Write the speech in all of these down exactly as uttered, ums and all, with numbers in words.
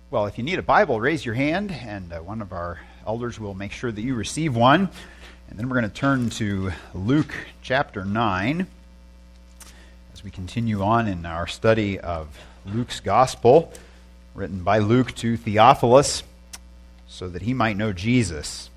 Well, if you need a Bible, raise your hand, and uh, one of our elders will make sure that you receive one. And then we're going to turn to Luke chapter nine as we continue on in our study of Luke's Gospel, written by Luke to Theophilus, so that he might know Jesus.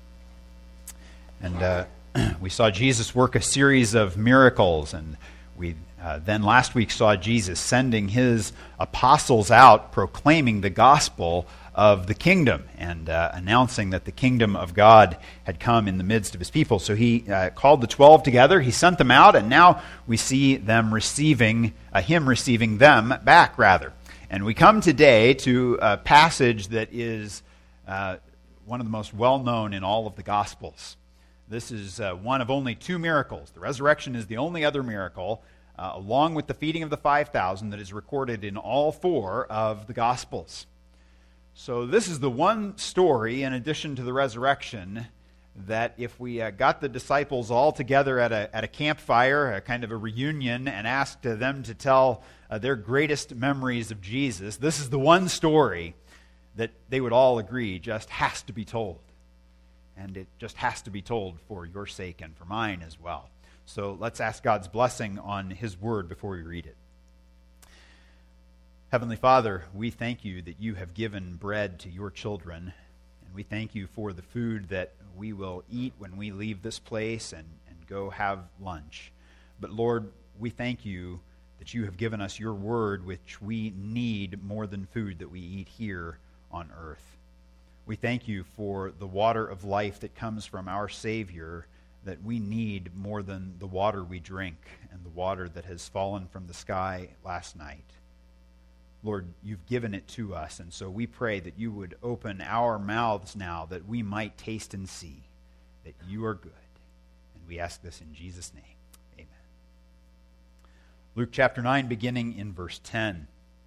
And uh, we saw Jesus work a series of miracles, and we uh, then last week saw Jesus sending his apostles out proclaiming the gospel of the kingdom and uh, announcing that the kingdom of God had come in the midst of his people. So he uh, called the twelve together, he sent them out, and now we see them receiving, uh, him receiving them back, rather. And we come today to a passage that is uh, one of the most well-known in all of the Gospels. This is uh, one of only two miracles. The resurrection is the only other miracle, uh, along with the feeding of the five thousand, that is recorded in all four of the Gospels. So this is the one story, in addition to the resurrection, that if we uh, got the disciples all together at a, at a campfire, a kind of a reunion, and asked uh, them to tell uh, their greatest memories of Jesus, this is the one story that they would all agree just has to be told. And it just has to be told for your sake and for mine as well. So let's ask God's blessing on his word before we read it. Heavenly Father, we thank you that you have given bread to your children, and we thank you for the food that we will eat when we leave this place and, and go have lunch. But Lord, we thank you that you have given us your word, which we need more than food that we eat here on earth. We thank you for the water of life that comes from our Savior, that we need more than the water we drink and the water that has fallen from the sky last night. Lord, you've given it to us, and so we pray that you would open our mouths now that we might taste and see that you are good. And we ask this in Jesus' name. Amen. Luke chapter nine, beginning in verse ten.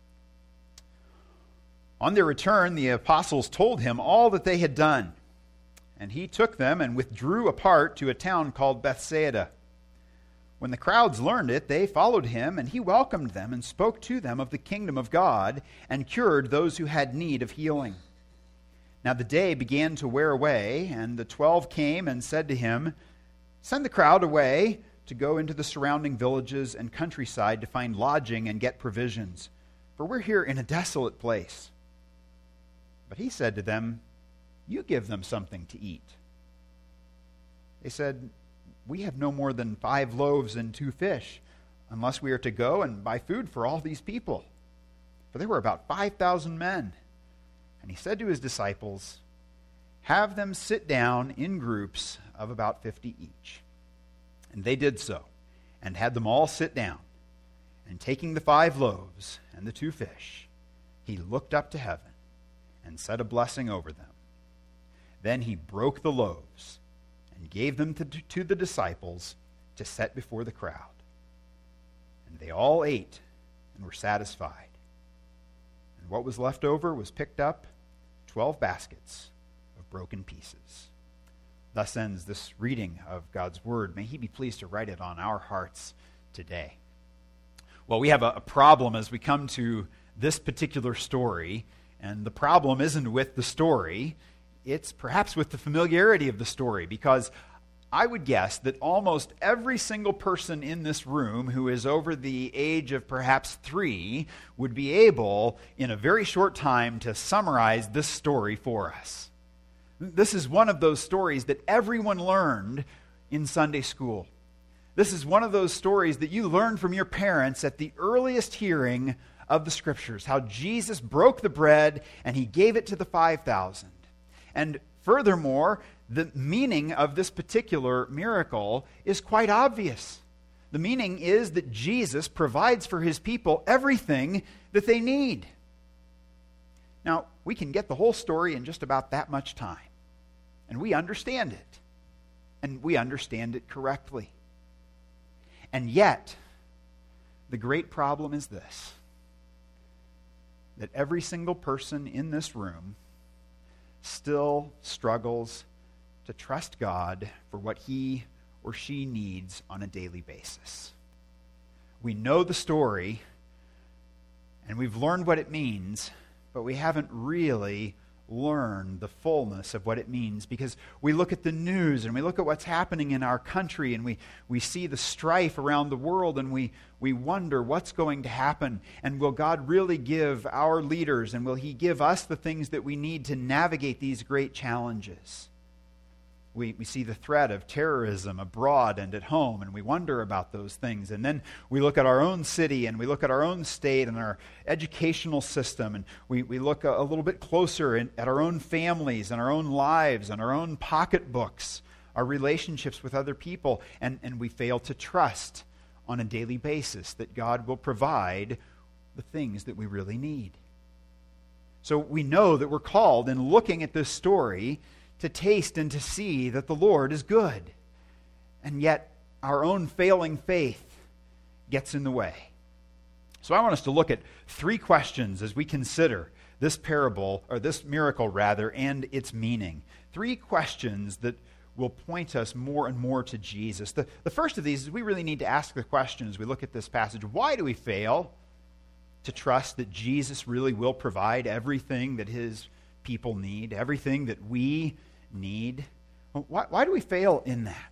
On their return, the apostles told him all that they had done, and he took them and withdrew apart to a town called Bethsaida. When the crowds learned it, they followed him, and he welcomed them and spoke to them of the kingdom of God and cured those who had need of healing. Now the day began to wear away, and the twelve came and said to him, "Send the crowd away to go into the surrounding villages and countryside to find lodging and get provisions, for we're here in a desolate place." But he said to them, "You give them something to eat." They said, "We have no more than five loaves and two fish, unless we are to go and buy food for all these people." For there were about five thousand men. And he said to his disciples, "Have them sit down in groups of about fifty each." And they did so, and had them all sit down. And taking the five loaves and the two fish, he looked up to heaven and said a blessing over them. Then he broke the loaves and gave them to, to the disciples to set before the crowd. And they all ate and were satisfied. And what was left over was picked up, twelve baskets of broken pieces. Thus ends this reading of God's word. May he be pleased to write it on our hearts today. Well, we have a, a problem as we come to this particular story. And the problem isn't with the story, it's perhaps with the familiarity of the story, because I would guess that almost every single person in this room who is over the age of perhaps three would be able, in a very short time, to summarize this story for us. This is one of those stories that everyone learned in Sunday school. This is one of those stories that you learned from your parents at the earliest hearing of the Scriptures, how Jesus broke the bread and he gave it to the five thousand. And furthermore, the meaning of this particular miracle is quite obvious. The meaning is that Jesus provides for his people everything that they need. Now, we can get the whole story in just about that much time, and we understand it, and we understand it correctly. And yet, the great problem is this: that every single person in this room still struggles to trust God for what he or she needs on a daily basis. We know the story, and we've learned what it means, but we haven't really learned the fullness of what it means, because we look at the news and we look at what's happening in our country, and we, we see the strife around the world, and we, we wonder what's going to happen, and will God really give our leaders, and will He give us the things that we need to navigate these great challenges? We, we see the threat of terrorism abroad and at home, and we wonder about those things. And then we look at our own city, and we look at our own state and our educational system, and we, we look a, a little bit closer in, at our own families and our own lives and our own pocketbooks, our relationships with other people, and, and we fail to trust on a daily basis that God will provide the things that we really need. So we know that we're called, in looking at this story, to taste and to see that the Lord is good. And yet, our own failing faith gets in the way. So I want us to look at three questions as we consider this parable, or this miracle rather, and its meaning. Three questions that will point us more and more to Jesus. The, the first of these is we really need to ask the question as we look at this passage: why do we fail to trust that Jesus really will provide everything that His people need, everything that we need? Why, why do we fail in that?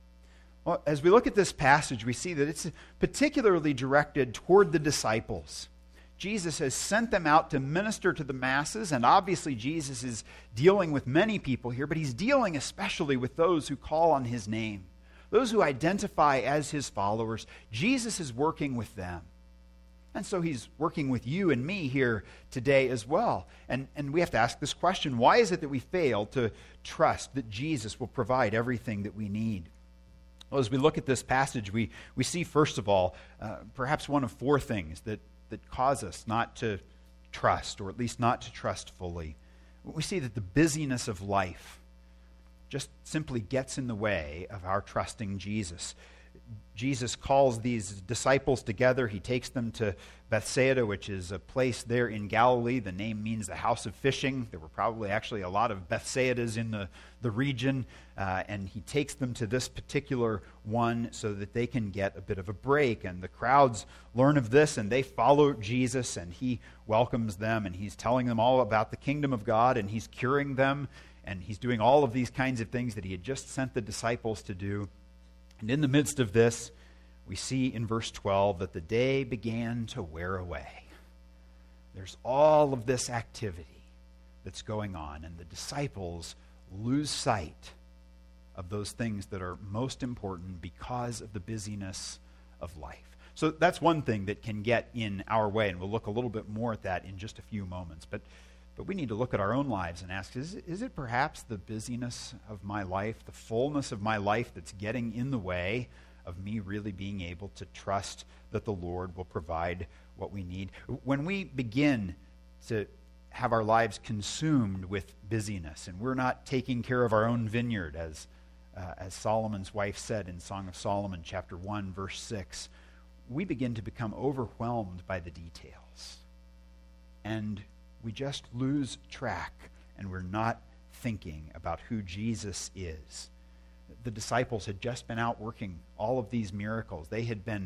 Well, as we look at this passage, we see that it's particularly directed toward the disciples. Jesus has sent them out to minister to the masses, and obviously Jesus is dealing with many people here, but He's dealing especially with those who call on His name, those who identify as His followers. Jesus is working with them. And so He's working with you and me here today as well. And, and we have to ask this question: why is it that we fail to trust that Jesus will provide everything that we need? Well, as we look at this passage, we, we see, first of all, uh, perhaps one of four things that, that cause us not to trust, or at least not to trust fully. We see that the busyness of life just simply gets in the way of our trusting Jesus. Jesus calls these disciples together. He takes them to Bethsaida, which is a place there in Galilee. The name means the house of fishing. There were probably actually a lot of Bethsaidas in the, the region. Uh, and he takes them to this particular one so that they can get a bit of a break. And the crowds learn of this, and they follow Jesus, and He welcomes them, and He's telling them all about the kingdom of God, and He's curing them, and He's doing all of these kinds of things that He had just sent the disciples to do. And in the midst of this, we see in verse twelve that the day began to wear away. There's all of this activity that's going on, and the disciples lose sight of those things that are most important because of the busyness of life. So that's one thing that can get in our way, and we'll look a little bit more at that in just a few moments. But But we need to look at our own lives and ask, is it, is it perhaps the busyness of my life, the fullness of my life, that's getting in the way of me really being able to trust that the Lord will provide what we need? When we begin to have our lives consumed with busyness, and we're not taking care of our own vineyard, as, uh, as Solomon's wife said in Song of Solomon, chapter one, verse six, we begin to become overwhelmed by the details. And we just lose track, and we're not thinking about who Jesus is. The disciples had just been out working all of these miracles. They had been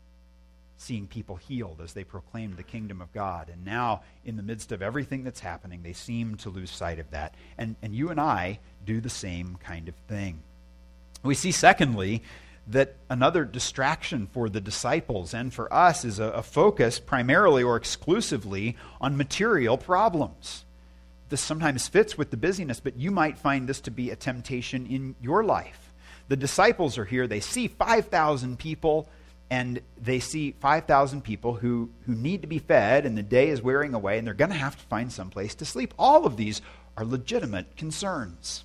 seeing people healed as they proclaimed the kingdom of God. And now, in the midst of everything that's happening, they seem to lose sight of that. And, and you and I do the same kind of thing. We see, secondly, that another distraction for the disciples and for us is a, a focus primarily or exclusively on material problems. This sometimes fits with the busyness, but you might find this to be a temptation in your life. The disciples are here. They see five thousand people, and they see five thousand people who, who need to be fed, and the day is wearing away, and they're going to have to find some place to sleep. All of these are legitimate concerns.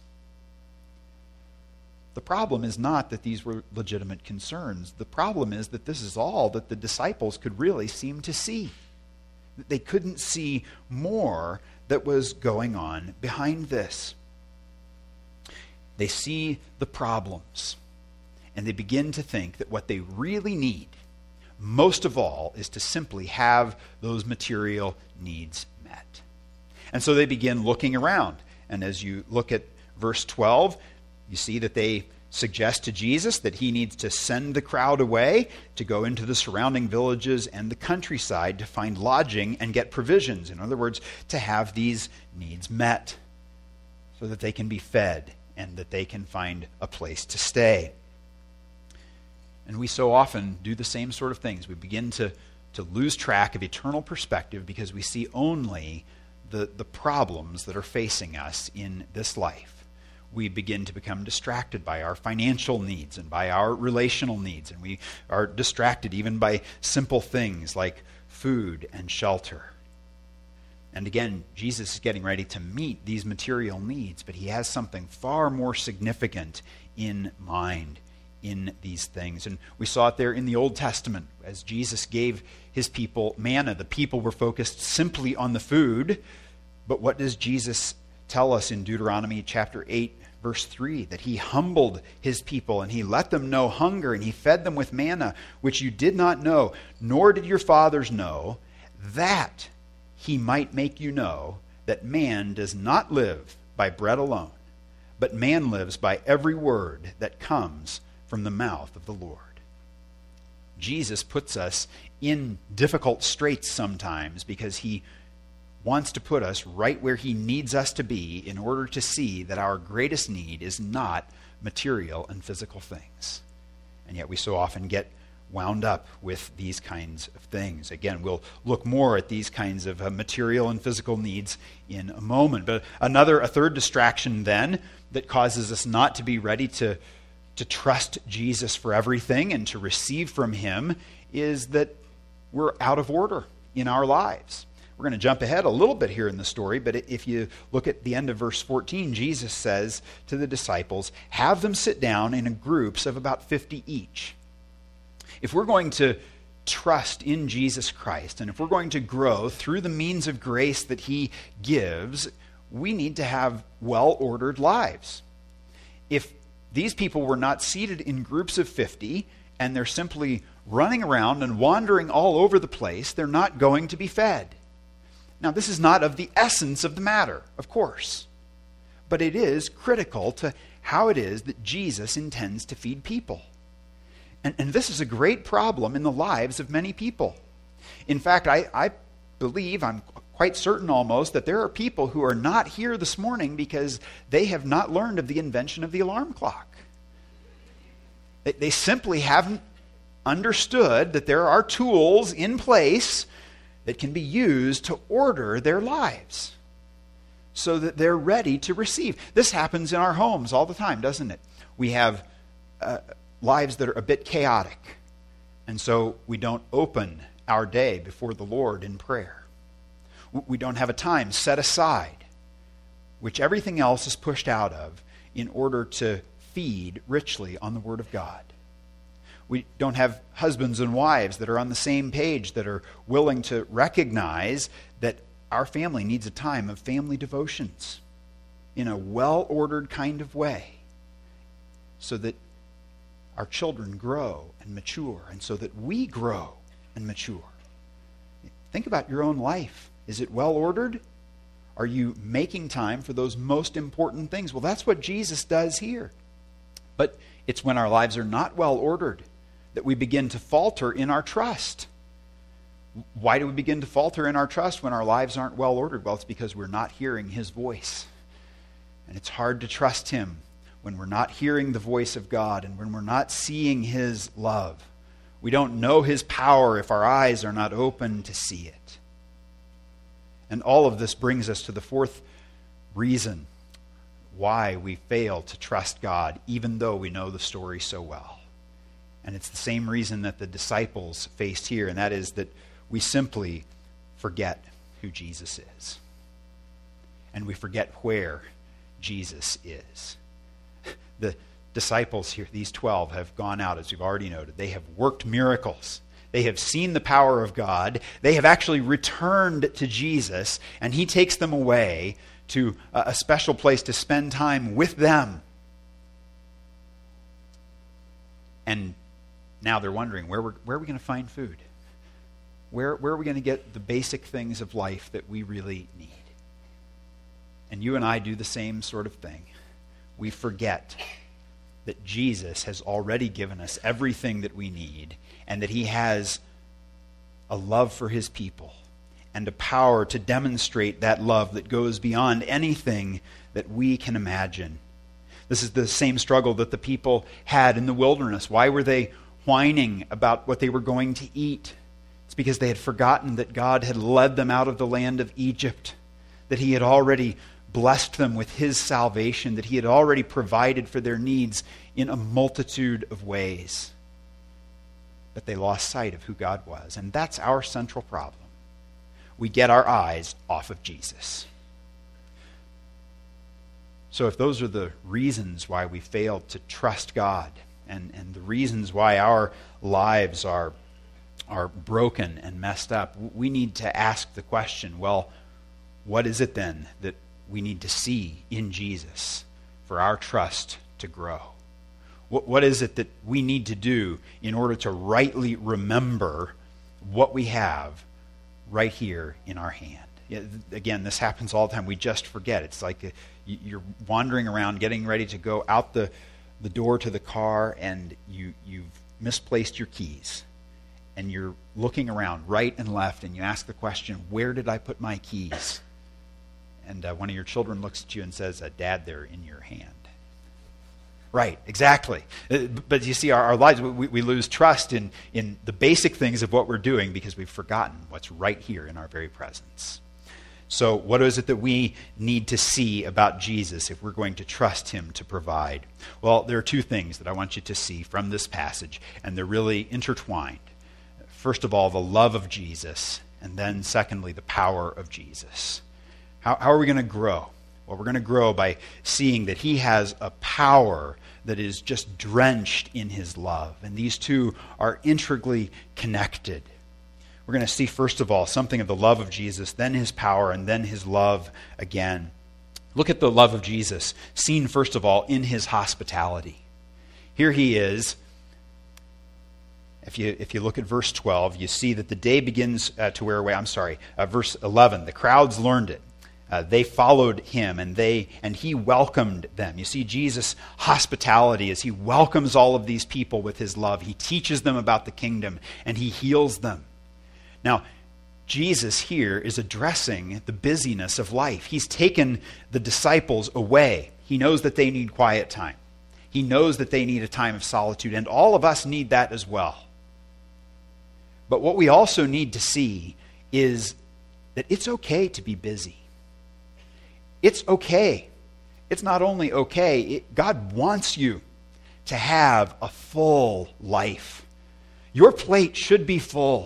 The problem is not that these were legitimate concerns. The problem is that this is all that the disciples could really seem to see. They couldn't see more that was going on behind this. They see the problems, and they begin to think that what they really need, most of all, is to simply have those material needs met. And so they begin looking around. And as you look at verse twelve, you see that they suggest to Jesus that he needs to send the crowd away to go into the surrounding villages and the countryside to find lodging and get provisions. In other words, to have these needs met so that they can be fed and that they can find a place to stay. And we so often do the same sort of things. We begin to, to lose track of eternal perspective because we see only the, the problems that are facing us in this life. We begin to become distracted by our financial needs and by our relational needs. And we are distracted even by simple things like food and shelter. And again, Jesus is getting ready to meet these material needs, but he has something far more significant in mind in these things. And we saw it there in the Old Testament. As Jesus gave his people manna, the people were focused simply on the food. But what does Jesus tell us in Deuteronomy chapter eight, verse three? That he humbled his people and he let them know hunger and he fed them with manna, which you did not know, nor did your fathers know, that he might make you know that man does not live by bread alone, but man lives by every word that comes from the mouth of the Lord. Jesus puts us in difficult straits sometimes because he wants to put us right where he needs us to be in order to see that our greatest need is not material and physical things. And yet we so often get wound up with these kinds of things. Again, we'll look more at these kinds of uh, material and physical needs in a moment. But another, a third distraction then that causes us not to be ready to, to trust Jesus for everything and to receive from him is that we're out of order in our lives. We're going to jump ahead a little bit here in the story, but if you look at the end of verse fourteen, Jesus says to the disciples, have them sit down in groups of about fifty each. If we're going to trust in Jesus Christ, and if we're going to grow through the means of grace that he gives, we need to have well-ordered lives. If these people were not seated in groups of fifty, and they're simply running around and wandering all over the place, they're not going to be fed. Now, this is not of the essence of the matter, of course, but it is critical to how it is that Jesus intends to feed people. And, and this is a great problem in the lives of many people. In fact, I, I believe, I'm quite certain almost, that there are people who are not here this morning because they have not learned of the invention of the alarm clock. They, they simply haven't understood that there are tools in place that can be used to order their lives so that they're ready to receive. This happens in our homes all the time, doesn't it? We have uh, lives that are a bit chaotic, and so we don't open our day before the Lord in prayer. We don't have a time set aside, which everything else is pushed out of, in order to feed richly on the Word of God. We don't have husbands and wives that are on the same page, that are willing to recognize that our family needs a time of family devotions in a well-ordered kind of way so that our children grow and mature and so that we grow and mature. Think about your own life. Is it well-ordered? Are you making time for those most important things? Well, that's what Jesus does here. But it's when our lives are not well-ordered that we begin to falter in our trust. Why do we begin to falter in our trust when our lives aren't well ordered? Well, it's because we're not hearing his voice. And it's hard to trust him when we're not hearing the voice of God and when we're not seeing his love. We don't know his power if our eyes are not open to see it. And all of this brings us to the fourth reason why we fail to trust God, even though we know the story so well. And it's the same reason that the disciples faced here, and that is that we simply forget who Jesus is. And we forget where Jesus is. The disciples here, these twelve, have gone out, as we've already noted. They have worked miracles. They have seen the power of God. They have actually returned to Jesus, and he takes them away to a special place to spend time with them. And now they're wondering, where, we're, where are we going to find food? Where, where are we going to get the basic things of life that we really need? And you and I do the same sort of thing. We forget that Jesus has already given us everything that we need, and that he has a love for his people and a power to demonstrate that love that goes beyond anything that we can imagine. This is the same struggle that the people had in the wilderness. Why were they whining about what they were going to eat? It's because they had forgotten that God had led them out of the land of Egypt, that he had already blessed them with his salvation, that he had already provided for their needs in a multitude of ways. But they lost sight of who God was. And that's our central problem. We get our eyes off of Jesus. So if those are the reasons why we failed to trust God, and, and the reasons why our lives are, are broken and messed up, we need to ask the question, well, what is it then that we need to see in Jesus for our trust to grow? What, what is it that we need to do in order to rightly remember what we have right here in our hand? Yeah, again, this happens all the time. We just forget. It's like a, you're wandering around, getting ready to go out the, the door to the car, and you, you've misplaced your keys. And you're looking around right and left, and you ask the question, where did I put my keys? And uh, one of your children looks at you and says, uh, Dad, they're in your hand. Right, exactly. Uh, but you see, our, our lives, we, we lose trust in, in the basic things of what we're doing because we've forgotten what's right here in our very presence. So what is it that we need to see about Jesus if we're going to trust him to provide? Well, there are two things that I want you to see from this passage, and they're really intertwined. First of all, the love of Jesus, and then secondly, the power of Jesus. How, how are we going to grow? Well, we're going to grow by seeing that he has a power that is just drenched in his love. And these two are intricately connected. We're going to see, first of all, something of the love of Jesus, then his power, and then his love again. Look at the love of Jesus, seen, first of all, in his hospitality. Here he is. If you if you look at verse twelve, you see that the day begins uh, to wear away. I'm sorry, uh, verse eleven. The crowds learned it. Uh, they followed him, and they and he welcomed them. You see Jesus' hospitality as he welcomes all of these people with his love. He teaches them about the kingdom, and he heals them. Now, Jesus here is addressing the busyness of life. He's taken the disciples away. He knows that they need quiet time. He knows that they need a time of solitude, and all of us need that as well. But what we also need to see is that it's okay to be busy. It's okay. It's not only okay, it, God wants you to have a full life. Your plate should be full.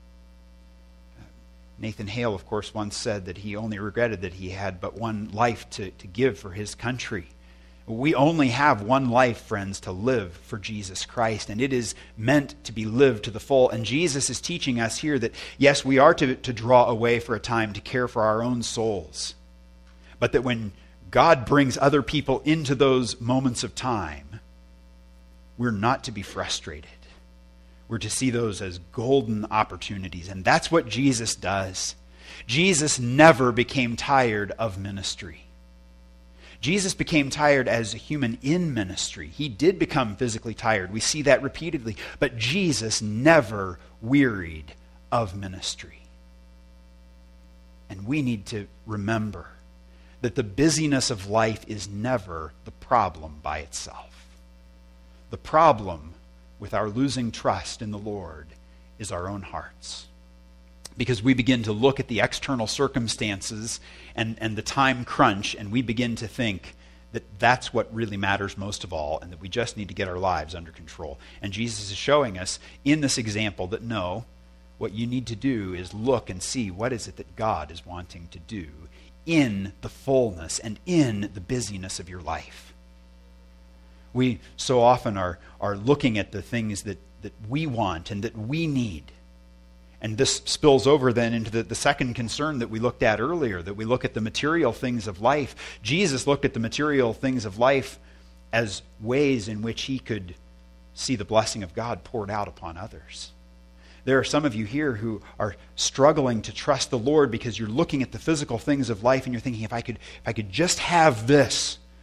Nathan Hale, of course, once said that he only regretted that he had but one life to, to give for his country. We only have one life, friends, to live for Jesus Christ, and it is meant to be lived to the full. And Jesus is teaching us here that, yes, we are to, to draw away for a time to care for our own souls, but that when God brings other people into those moments of time, we're not to be frustrated. We're to see those as golden opportunities, and that's what Jesus does. Jesus never became tired of ministry. Jesus became tired as a human in ministry. He did become physically tired. We see that repeatedly. But Jesus never wearied of ministry. And we need to remember that the busyness of life is never the problem by itself. The problem with our losing trust in the Lord is our own hearts. Because we begin to look at the external circumstances and, and the time crunch, and we begin to think that that's what really matters most of all, and that we just need to get our lives under control. And Jesus is showing us in this example that no, what you need to do is look and see what is it that God is wanting to do in the fullness and in the busyness of your life. We so often are, are looking at the things that, that we want and that we need. And this spills over then into the, the second concern that we looked at earlier, that we look at the material things of life. Jesus looked at the material things of life as ways in which he could see the blessing of God poured out upon others. There are some of you here who are struggling to trust the Lord because you're looking at the physical things of life and you're thinking, if I could, if I could just have this,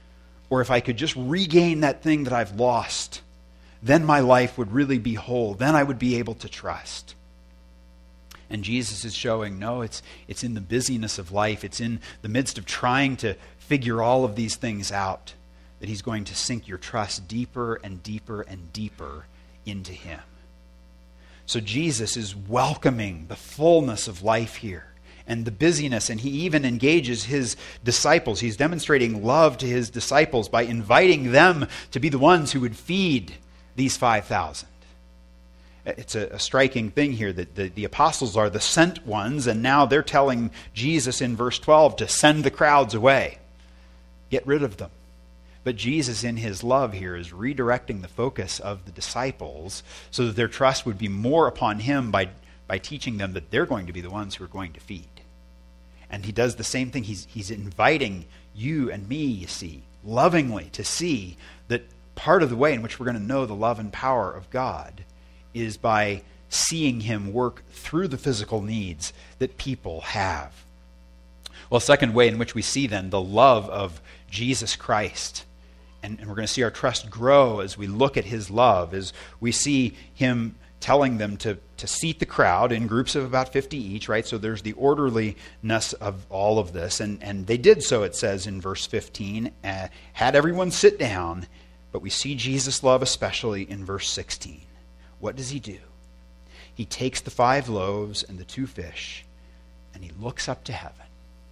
or if I could just regain that thing that I've lost, then my life would really be whole. Then I would be able to trust. And Jesus is showing, no, it's, it's in the busyness of life. It's in the midst of trying to figure all of these things out that he's going to sink your trust deeper and deeper and deeper into him. So Jesus is welcoming the fullness of life here and the busyness, and he even engages his disciples. He's demonstrating love to his disciples by inviting them to be the ones who would feed these five thousand. It's a, a striking thing here that the, the apostles are the sent ones, and now they're telling Jesus in verse twelve to send the crowds away. Get rid of them. But Jesus, in his love here, is redirecting the focus of the disciples so that their trust would be more upon him by, by teaching them that they're going to be the ones who are going to feed. And he does the same thing. He's, he's inviting you and me, you see, lovingly to see that part of the way in which we're going to know the love and power of God is by seeing him work through the physical needs that people have. Well, second way in which we see then the love of Jesus Christ, and, and we're going to see our trust grow as we look at his love, is we see him telling them to, to seat the crowd in groups of about fifty each, right? So there's the orderliness of all of this, and, and they did so, it says in verse fifteen, uh, had everyone sit down, but we see Jesus' love especially in verse sixteen. What does he do? He takes the five loaves and the two fish, and he looks up to heaven.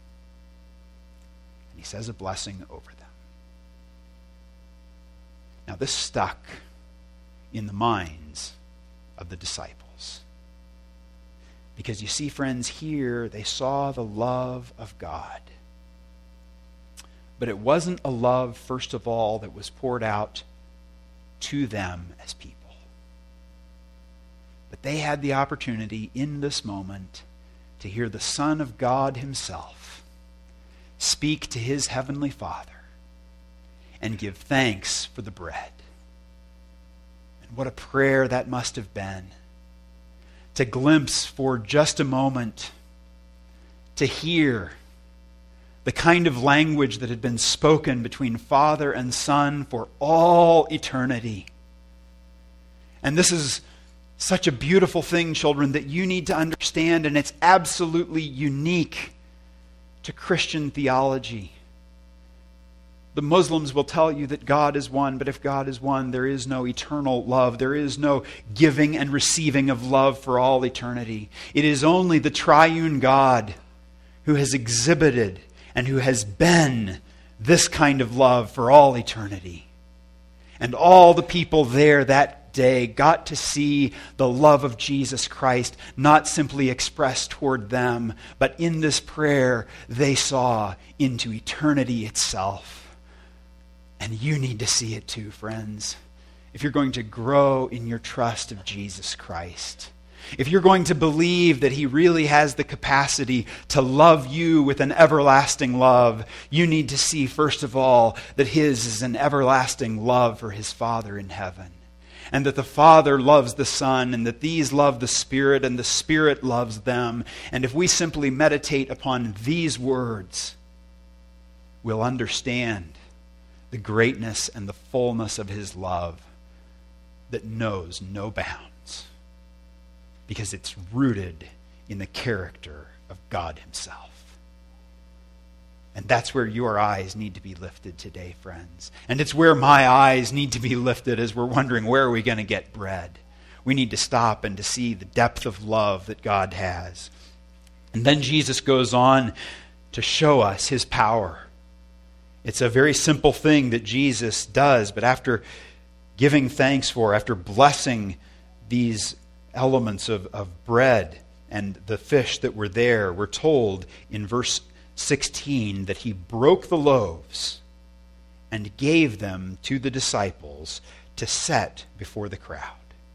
And he says a blessing over them. Now this stuck in the minds of the disciples. Because you see, friends, here they saw the love of God. But it wasn't a love, first of all, that was poured out to them as people. But they had the opportunity in this moment to hear the Son of God himself speak to his heavenly Father and give thanks for the bread. And what a prayer that must have been, to glimpse for just a moment, to hear the kind of language that had been spoken between Father and Son for all eternity. And this is such a beautiful thing, children, that you need to understand, and it's absolutely unique to Christian theology. The Muslims will tell you that God is one, but if God is one, there is no eternal love. There is no giving and receiving of love for all eternity. It is only the triune God who has exhibited and who has been this kind of love for all eternity. And all the people there that day got to see the love of Jesus Christ, not simply expressed toward them, but in this prayer they saw into eternity itself. And you need to see it too, friends, if you're going to grow in your trust of Jesus Christ. If you're going to believe that he really has the capacity to love you with an everlasting love, you need to see, first of all, that his is an everlasting love for his Father in heaven. And that the Father loves the Son, and that these love the Spirit, and the Spirit loves them. And if we simply meditate upon these words, we'll understand the greatness and the fullness of his love that knows no bounds, because it's rooted in the character of God himself. And that's where your eyes need to be lifted today, friends. And it's where my eyes need to be lifted as we're wondering, where are we going to get bread? We need to stop and to see the depth of love that God has. And then Jesus goes on to show us his power. It's a very simple thing that Jesus does, but after giving thanks for, after blessing these elements of, of bread and the fish that were there, we're told in verse sixteen that he broke the loaves and gave them to the disciples to set before the crowd.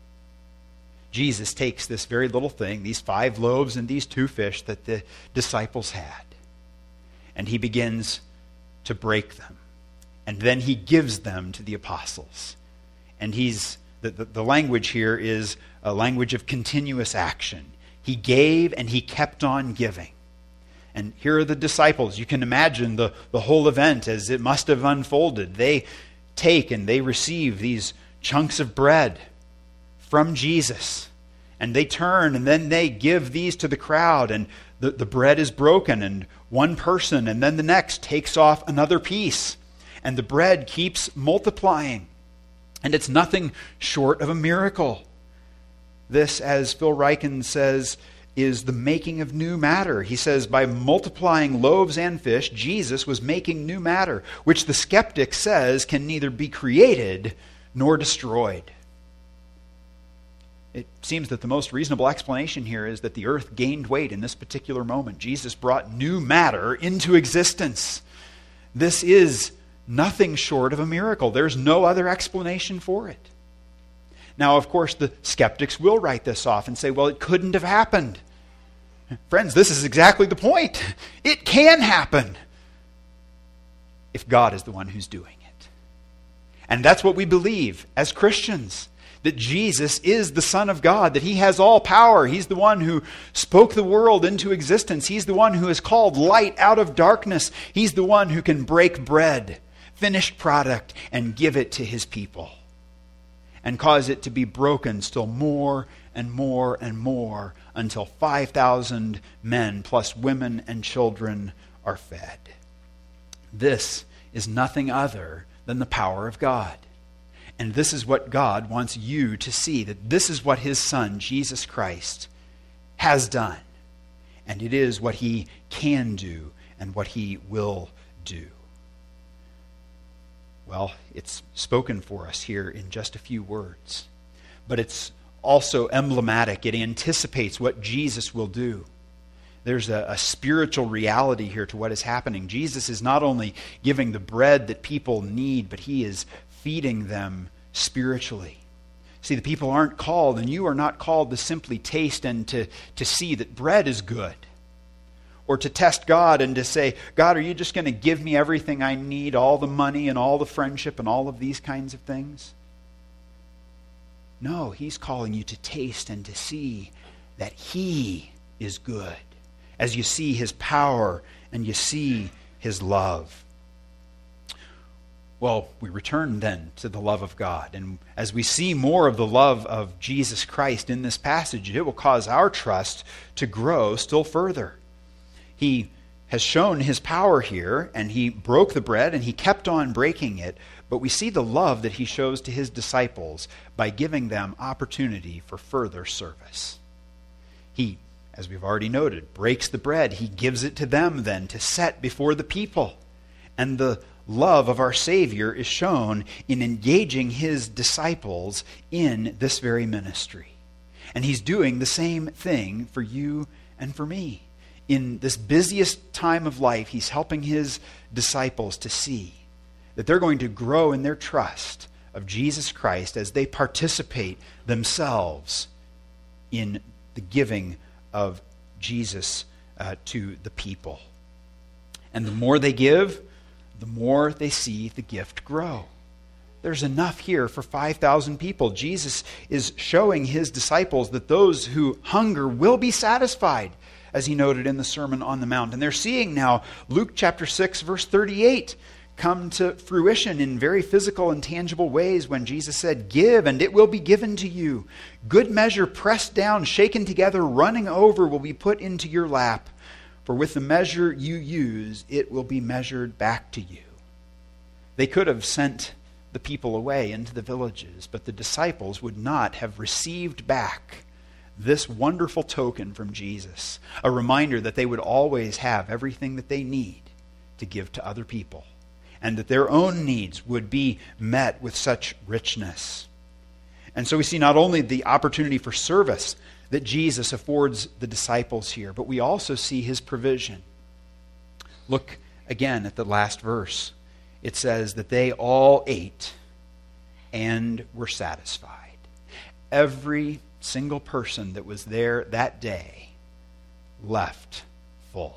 Jesus takes this very little thing, these five loaves and these two fish that the disciples had, and he begins to break them. And then he gives them to the apostles. And he's the, the, the language here is a language of continuous action. He gave and he kept on giving. And here are the disciples. You can imagine the, the whole event as it must have unfolded. They take and they receive these chunks of bread from Jesus. And they turn and then they give these to the crowd. And the, the bread is broken. And one person and then the next takes off another piece. And the bread keeps multiplying. And it's nothing short of a miracle. This, as Phil Ryken says, is the making of new matter. He says, by multiplying loaves and fish, Jesus was making new matter, which the skeptic says can neither be created nor destroyed. It seems that the most reasonable explanation here is that the earth gained weight in this particular moment. Jesus brought new matter into existence. This is nothing short of a miracle. There's no other explanation for it. Now, of course, the skeptics will write this off and say, well, it couldn't have happened. Friends, this is exactly the point. It can happen if God is the one who's doing it. And that's what we believe as Christians, that Jesus is the Son of God, that He has all power. He's the one who spoke the world into existence. He's the one who has called light out of darkness. He's the one who can break bread, finished product, and give it to His people, and cause it to be broken still more and more and more until five thousand men plus women and children are fed. This is nothing other than the power of God. And this is what God wants you to see, that this is what His Son, Jesus Christ, has done. And it is what He can do and what He will do. Well, it's spoken for us here in just a few words. But it's also emblematic. It anticipates what Jesus will do. There's a, a spiritual reality here to what is happening. Jesus is not only giving the bread that people need, but He is feeding them spiritually. See, the people aren't called, and you are not called to simply taste and to, to see that bread is good. Or to test God and to say, God, are you just going to give me everything I need, all the money and all the friendship and all of these kinds of things? No, He's calling you to taste and to see that He is good, as you see His power and you see His love. Well, we return then to the love of God. And as we see more of the love of Jesus Christ in this passage, it will cause our trust to grow still further. He has shown His power here, and He broke the bread, and He kept on breaking it. But we see the love that He shows to His disciples by giving them opportunity for further service. He, as we've already noted, breaks the bread. He gives it to them then to set before the people. And the love of our Savior is shown in engaging His disciples in this very ministry. And He's doing the same thing for you and for me. In this busiest time of life, He's helping His disciples to see that they're going to grow in their trust of Jesus Christ as they participate themselves in the giving of Jesus uh, to the people. And the more they give, the more they see the gift grow. There's enough here for five thousand people. Jesus is showing His disciples that those who hunger will be satisfied, as He noted in the Sermon on the Mount. And they're seeing now Luke chapter six, verse thirty-eight, come to fruition in very physical and tangible ways when Jesus said, "Give, and it will be given to you. Good measure, pressed down, shaken together, running over, will be put into your lap. For with the measure you use, it will be measured back to you." They could have sent the people away into the villages, but the disciples would not have received back this wonderful token from Jesus, a reminder that they would always have everything that they need to give to other people, and that their own needs would be met with such richness. And so we see not only the opportunity for service that Jesus affords the disciples here, but we also see His provision. Look again at the last verse. It says that they all ate and were satisfied. Every single person that was there that day left full.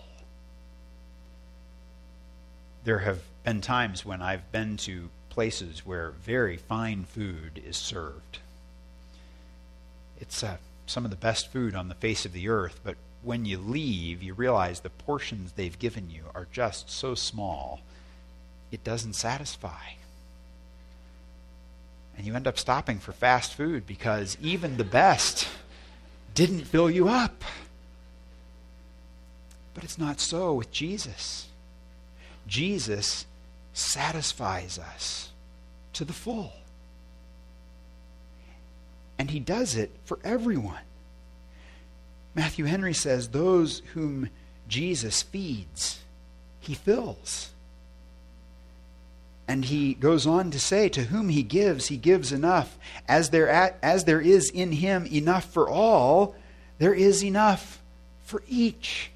There have been times when I've been to places where very fine food is served. It's uh, some of the best food on the face of the earth, but when you leave, you realize the portions they've given you are just so small, it doesn't satisfy. And you end up stopping for fast food because even the best didn't fill you up. But it's not so with Jesus. Jesus satisfies us to the full. And he does it for everyone. Matthew Henry says, those whom Jesus feeds, he fills. And he goes on to say, to whom he gives, he gives enough. As there, at, as there is in him enough for all, there is enough for each.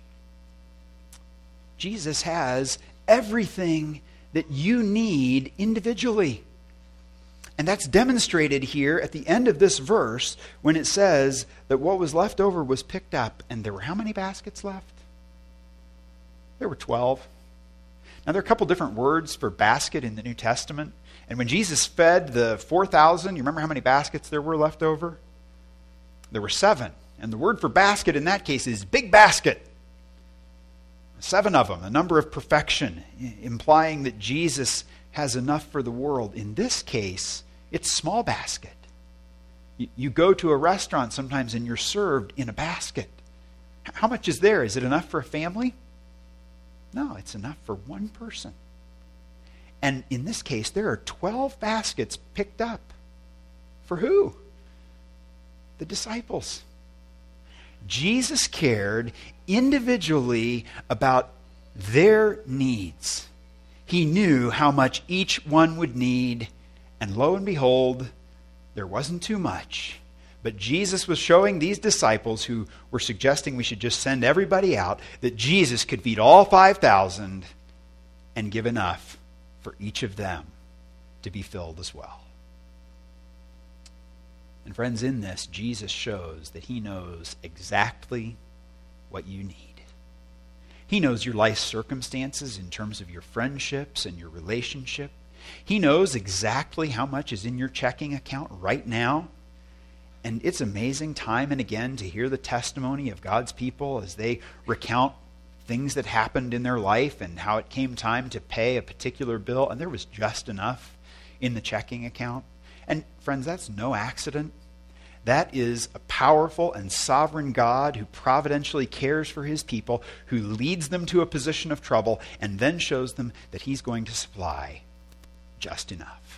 Jesus has everything that you need individually. And that's demonstrated here at the end of this verse when it says that what was left over was picked up. And there were how many baskets left? There were twelve. Now, there are a couple different words for basket in the New Testament. And when Jesus fed the four thousand, you remember how many baskets there were left over? There were seven. And the word for basket in that case is big basket. Seven of them, a number of perfection, implying that Jesus has enough for the world. In this case, it's small basket. You, you go to a restaurant sometimes and you're served in a basket. How much is there? Is it enough for a family? No, it's enough for one person. And in this case, there are twelve baskets picked up. For who? The disciples. Jesus cared individually about their needs. He knew how much each one would need, and lo and behold, there wasn't too much. But Jesus was showing these disciples who were suggesting we should just send everybody out that Jesus could feed all five thousand and give enough for each of them to be filled as well. And friends, in this, Jesus shows that he knows exactly what you need. He knows your life circumstances in terms of your friendships and your relationship. He knows exactly how much is in your checking account right now. And it's amazing time and again to hear the testimony of God's people as they recount things that happened in their life and how it came time to pay a particular bill, and there was just enough in the checking account. And friends, that's no accident. That is a powerful and sovereign God who providentially cares for his people, who leads them to a position of trouble, and then shows them that he's going to supply just enough.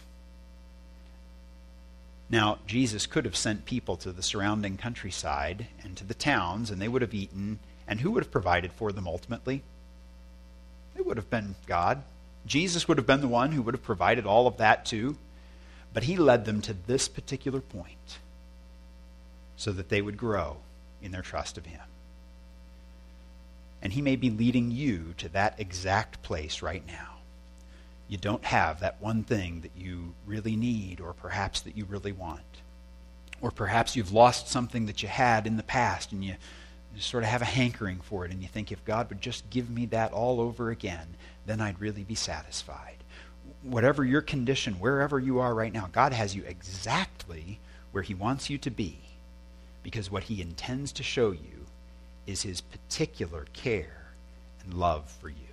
Now, Jesus could have sent people to the surrounding countryside and to the towns, and they would have eaten, and who would have provided for them ultimately? It would have been God. Jesus would have been the one who would have provided all of that too, but he led them to this particular point so that they would grow in their trust of him. And he may be leading you to that exact place right now. You don't have that one thing that you really need, or perhaps that you really want. Or perhaps you've lost something that you had in the past and you, you sort of have a hankering for it, and you think, if God would just give me that all over again, then I'd really be satisfied. Whatever your condition, wherever you are right now, God has you exactly where he wants you to be, because what he intends to show you is his particular care and love for you.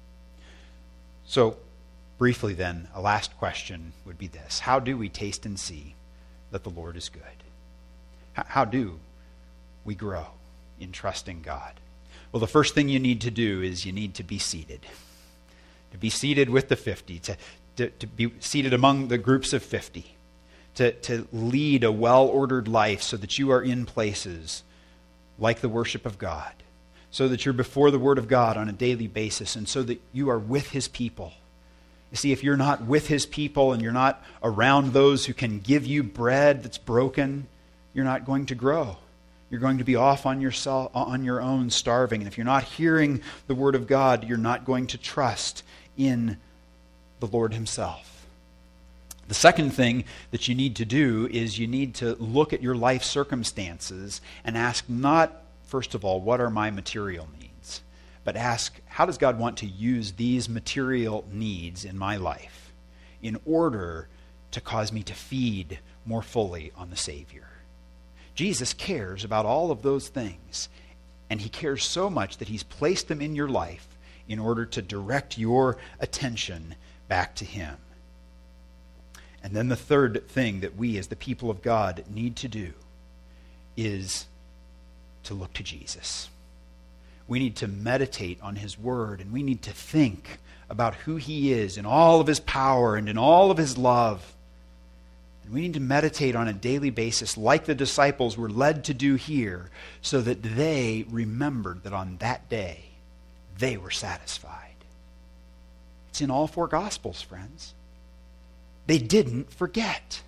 So, briefly then, a last question would be this. How do we taste and see that the Lord is good? How do we grow in trusting God? Well, the first thing you need to do is you need to be seated. To be seated with the fifty, to, to, to be seated among the groups of fifty, to, to lead a well-ordered life so that you are in places like the worship of God, so that you're before the Word of God on a daily basis, and so that you are with his people. You see, if you're not with his people and you're not around those who can give you bread that's broken, you're not going to grow. You're going to be off on yourself, on your own, starving. And if you're not hearing the Word of God, you're not going to trust in the Lord himself. The second thing that you need to do is you need to look at your life circumstances and ask not, first of all, what are my material needs? But ask, how does God want to use these material needs in my life in order to cause me to feed more fully on the Savior? Jesus cares about all of those things, And he cares so much that he's placed them in your life in order to direct your attention back to him. And then the third thing that we as the people of God need to do is to look to Jesus. We need to meditate on his word, and we need to think about who he is in all of his power and in all of his love. And we need to meditate on a daily basis like the disciples were led to do here, so that they remembered that on that day they were satisfied. It's in all four Gospels, friends. They didn't forget.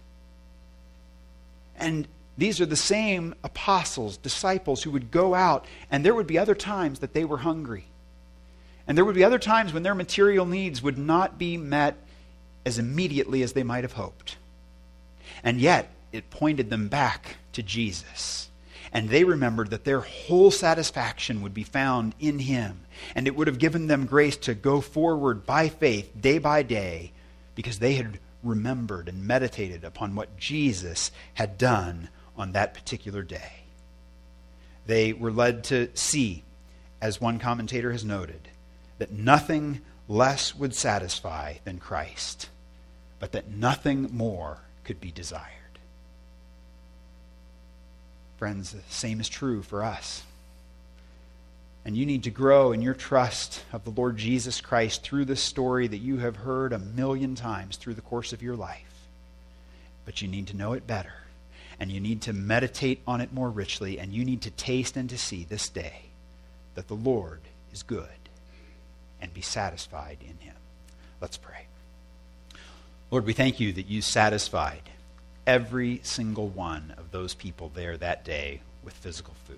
And these are the same apostles, disciples who would go out, and there would be other times that they were hungry. And there would be other times when their material needs would not be met as immediately as they might have hoped. And yet, it pointed them back to Jesus. And they remembered that their whole satisfaction would be found in him. And it would have given them grace to go forward by faith, day by day, because they had remembered and meditated upon what Jesus had done on that particular day. They were led to see, as one commentator has noted, that nothing less would satisfy than Christ, but that nothing more could be desired. Friends, the same is true for us. And you need to grow in your trust of the Lord Jesus Christ through this story that you have heard a million times through the course of your life. But you need to know it better. And you need to meditate on it more richly. And you need to taste and to see this day that the Lord is good, and be satisfied in him. Let's pray. Lord, we thank you that you satisfied every single one of those people there that day with physical food.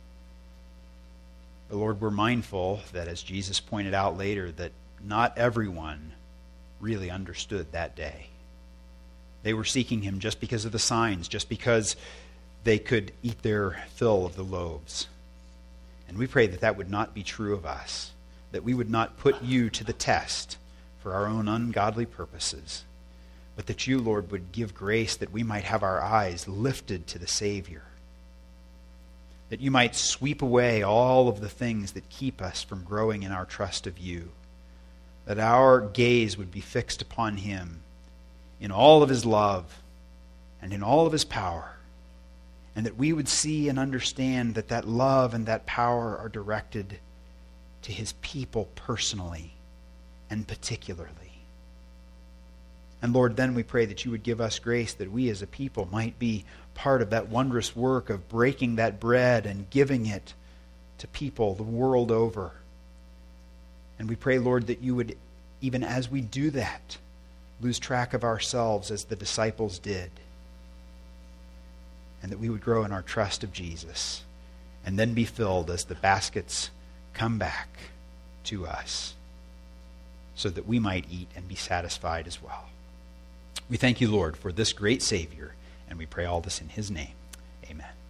But Lord, we're mindful that, as Jesus pointed out later, that not everyone really understood that day. They were seeking him just because of the signs, just because they could eat their fill of the loaves. And we pray that that would not be true of us, that we would not put you to the test for our own ungodly purposes, but that you, Lord, would give grace that we might have our eyes lifted to the Savior, that you might sweep away all of the things that keep us from growing in our trust of you, that our gaze would be fixed upon him in all of his love and in all of his power, and that we would see and understand that that love and that power are directed to his people personally and particularly. And Lord, then we pray that you would give us grace that we as a people might be part of that wondrous work of breaking that bread and giving it to people the world over. And we pray, Lord, that you would, even as we do that, lose track of ourselves as the disciples did, and that we would grow in our trust of Jesus, and then be filled as the baskets come back to us, so that we might eat and be satisfied as well. We thank you, Lord, for this great Savior, and we pray all this in his name. Amen.